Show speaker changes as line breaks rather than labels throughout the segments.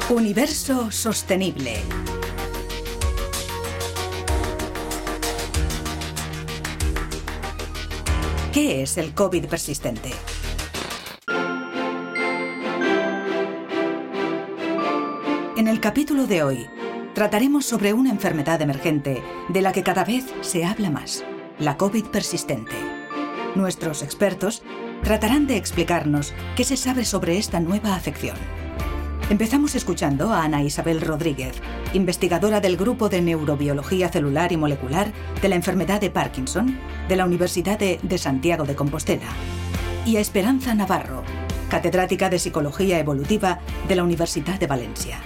Universo sostenible. ¿Qué es el COVID persistente? En el capítulo de hoy, trataremos sobre una enfermedad emergente de la que cada vez se habla más, la COVID persistente. Nuestros expertos tratarán de explicarnos qué se sabe sobre esta nueva afección. Empezamos escuchando a Ana Isabel Rodríguez, investigadora del Grupo de Neurobiología Celular y Molecular de la enfermedad de Parkinson de la Universidad de Santiago de Compostela, y a Esperanza Navarro, catedrática de Psicología Evolutiva de la Universidad de Valencia.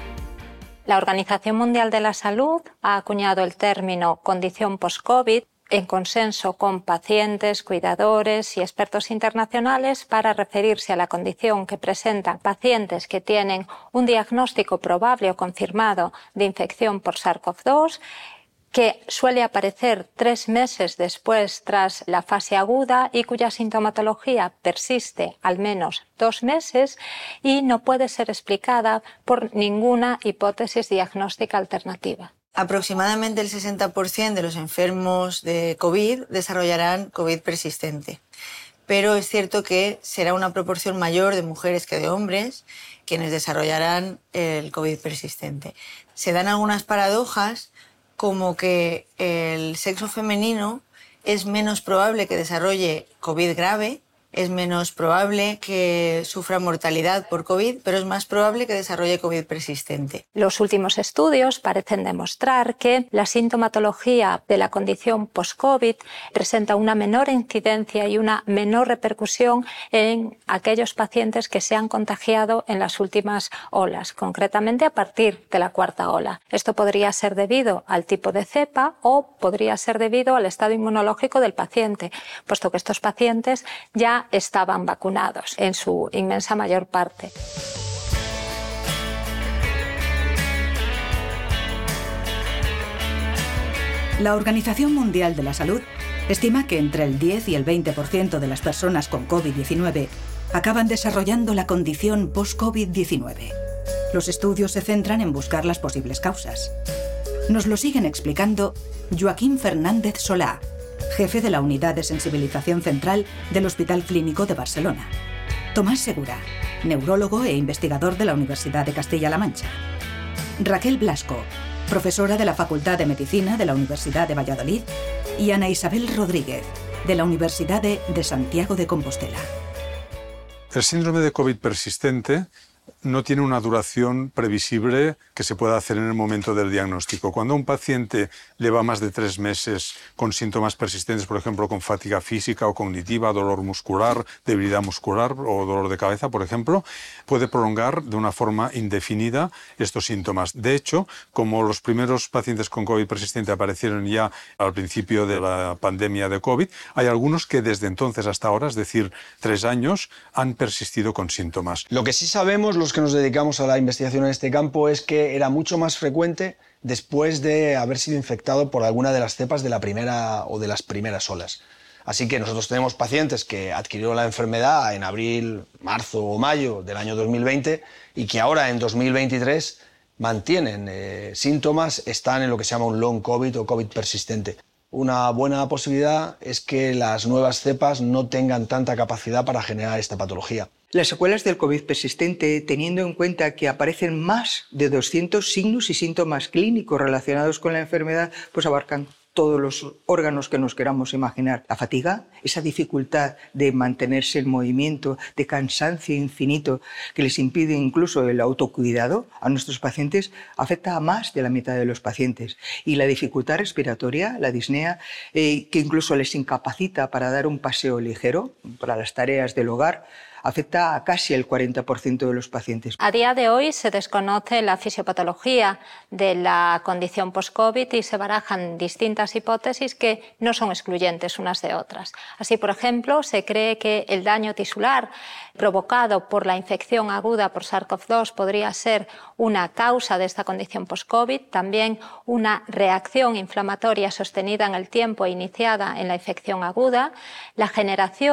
La Organización Mundial de la Salud ha acuñado el término condición post-COVID en consenso con pacientes, cuidadores y expertos internacionales para referirse a la condición que presentan pacientes que tienen un diagnóstico probable o confirmado de infección por SARS-CoV-2, que suele aparecer 3 meses después tras la fase aguda y cuya sintomatología persiste al menos 2 meses y no puede ser explicada por ninguna hipótesis diagnóstica alternativa.
Aproximadamente el 60% de los enfermos de COVID desarrollarán COVID persistente, pero es cierto que será una proporción mayor de mujeres que de hombres quienes desarrollarán el COVID persistente. Se dan algunas paradojas, como que el sexo femenino es menos probable que desarrolle COVID grave, es menos probable que sufra mortalidad por COVID, pero es más probable que desarrolle COVID persistente.
Los últimos estudios parecen demostrar que la sintomatología de la condición post-COVID presenta una menor incidencia y una menor repercusión en aquellos pacientes que se han contagiado en las últimas olas, concretamente a partir de la 4ª ola. Esto podría ser debido al tipo de cepa o podría ser debido al estado inmunológico del paciente, puesto que estos pacientes ya estaban vacunados en su inmensa mayor parte.
La Organización Mundial de la Salud estima que entre el 10 y el 20% de las personas con COVID-19 acaban desarrollando la condición post-COVID-19. Los estudios se centran en buscar las posibles causas. Nos lo siguen explicando Joaquín Fernández Solà, jefe de la Unidad de Sensibilización Central del Hospital Clínico de Barcelona. Tomás Segura, neurólogo e investigador de la Universidad de Castilla-La Mancha. Raquel Blasco, profesora de la Facultad de Medicina de la Universidad de Valladolid. Y Ana Isabel Rodríguez, de la Universidad de Santiago de Compostela.
El síndrome de COVID persistente no tiene una duración previsible que se pueda hacer en el momento del diagnóstico. Cuando a un paciente le va más de 3 meses con síntomas persistentes, por ejemplo, con fatiga física o cognitiva, dolor muscular, debilidad muscular o dolor de cabeza, por ejemplo, puede prolongar de una forma indefinida estos síntomas. De hecho, como los primeros pacientes con COVID persistente aparecieron ya al principio de la pandemia de COVID, hay algunos que desde entonces hasta ahora, es decir, 3 años, han persistido con síntomas.
Lo que sí sabemos los que nos dedicamos a la investigación en este campo es que era mucho más frecuente después de haber sido infectado por alguna de las cepas de la primera o de las primeras olas. Así que nosotros tenemos pacientes que adquirieron la enfermedad en abril, marzo o mayo del año 2020 y que ahora en 2023 mantienen síntomas, están en lo que se llama un long COVID o COVID persistente. Una buena posibilidad es que las nuevas cepas no tengan tanta capacidad para generar esta patología.
Las secuelas del COVID persistente, teniendo en cuenta que aparecen más de 200 signos y síntomas clínicos relacionados con la enfermedad, pues abarcan todos los órganos que nos queramos imaginar. La fatiga, esa dificultad de mantenerse en movimiento, de cansancio infinito que les impide incluso el autocuidado a nuestros pacientes, afecta a más de la mitad de los pacientes. Y la dificultad respiratoria, la disnea, que incluso les incapacita para dar un paseo ligero para las tareas del hogar, afecta a casi el 40% de los pacientes.
A día de hoy se desconoce la fisiopatología de la condición post-COVID y se barajan distintas hipótesis que no son excluyentes unas de otras. Así, por ejemplo, se cree que el daño tisular provocado por la infección aguda por SARS-CoV-2 podría ser una causa de esta condición post-COVID, también una reacción inflamatoria sostenida en el tiempo e iniciada en la infección aguda, la generación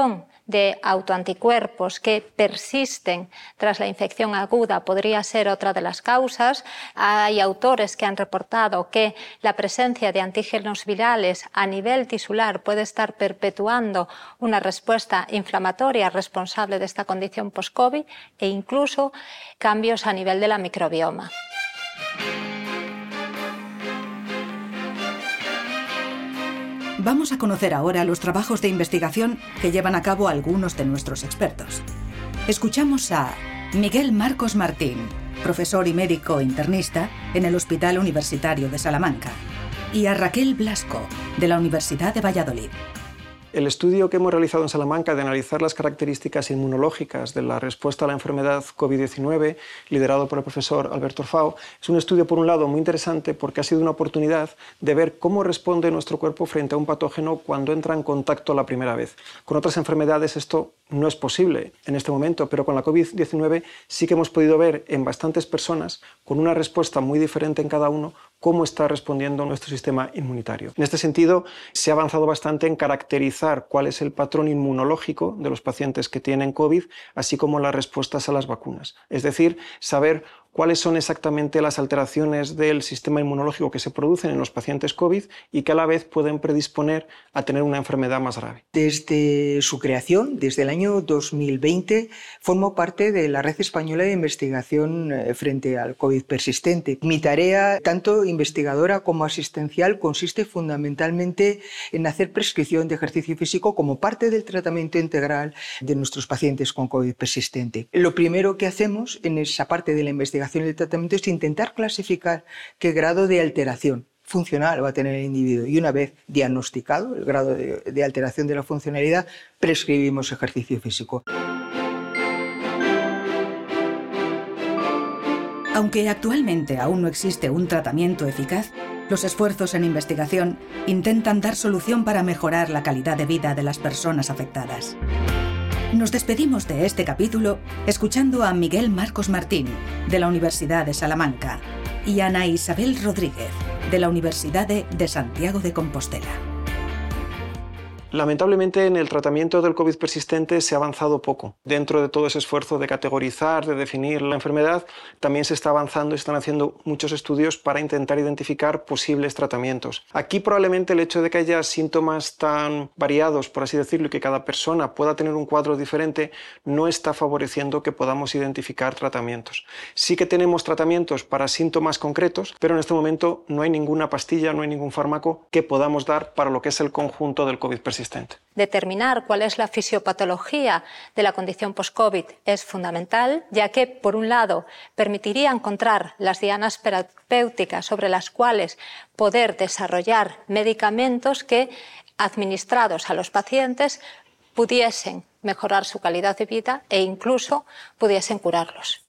de autoanticuerpos que persisten tras la infección aguda podría ser otra de las causas. Hay autores que han reportado que la presencia de antígenos virales a nivel tisular puede estar perpetuando una respuesta inflamatoria responsable de esta condición post-COVID e incluso cambios a nivel de la microbioma.
Vamos a conocer ahora los trabajos de investigación que llevan a cabo algunos de nuestros expertos. Escuchamos a Miguel Marcos Martín, profesor y médico internista en el Hospital Universitario de Salamanca, y a Raquel Blasco, de la Universidad de Valladolid.
El estudio que hemos realizado en Salamanca de analizar las características inmunológicas de la respuesta a la enfermedad COVID-19, liderado por el profesor Alberto Orfao, es un estudio, por un lado, muy interesante porque ha sido una oportunidad de ver cómo responde nuestro cuerpo frente a un patógeno cuando entra en contacto la primera vez. Con otras enfermedades esto no es posible en este momento, pero con la COVID-19 sí que hemos podido ver en bastantes personas, con una respuesta muy diferente en cada uno, cómo está respondiendo nuestro sistema inmunitario. En este sentido, se ha avanzado bastante en caracterizar cuál es el patrón inmunológico de los pacientes que tienen COVID, así como las respuestas a las vacunas. Es decir, saber cuáles son exactamente las alteraciones del sistema inmunológico que se producen en los pacientes COVID y que a la vez pueden predisponer a tener una enfermedad más grave.
Desde su creación, desde el año 2020, formó parte de la Red Española de Investigación frente al COVID persistente. Mi tarea, tanto investigadora como asistencial, consiste fundamentalmente en hacer prescripción de ejercicio físico como parte del tratamiento integral de nuestros pacientes con COVID persistente. Lo primero que hacemos en esa parte de la investigación y el tratamiento es intentar clasificar qué grado de alteración funcional va a tener el individuo, y una vez diagnosticado el grado de alteración de la funcionalidad, prescribimos ejercicio físico.
Aunque actualmente aún no existe un tratamiento eficaz, los esfuerzos en investigación intentan dar solución para mejorar la calidad de vida de las personas afectadas. Nos despedimos de este capítulo escuchando a Miguel Marcos Martín, de la Universidad de Salamanca, y a Ana Isabel Rodríguez, de la Universidad de Santiago de Compostela.
Lamentablemente, en el tratamiento del COVID persistente se ha avanzado poco. Dentro de todo ese esfuerzo de categorizar, de definir la enfermedad, también se está avanzando y están haciendo muchos estudios para intentar identificar posibles tratamientos. Aquí probablemente el hecho de que haya síntomas tan variados, por así decirlo, y que cada persona pueda tener un cuadro diferente, no está favoreciendo que podamos identificar tratamientos. Sí que tenemos tratamientos para síntomas concretos, pero en este momento no hay ninguna pastilla, no hay ningún fármaco que podamos dar para lo que es el conjunto del COVID persistente.
Determinar cuál es la fisiopatología de la condición post-COVID es fundamental, ya que, por un lado, permitiría encontrar las dianas terapéuticas sobre las cuales poder desarrollar medicamentos que, administrados a los pacientes, pudiesen mejorar su calidad de vida e incluso pudiesen curarlos.